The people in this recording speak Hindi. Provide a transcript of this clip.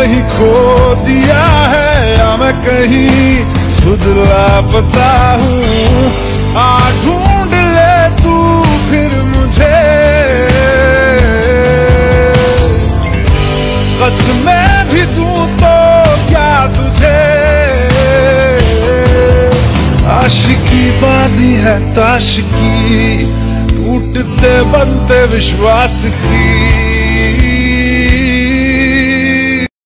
कहीं खो दिया है या मैं कहीं खुद लापता हूँ। आ ढूंढ ले तू फिर मुझे, कसमें भी दूं तो क्या तुझे। आशिकी बाजी है ताश की, टूटते बनते विश्वास की।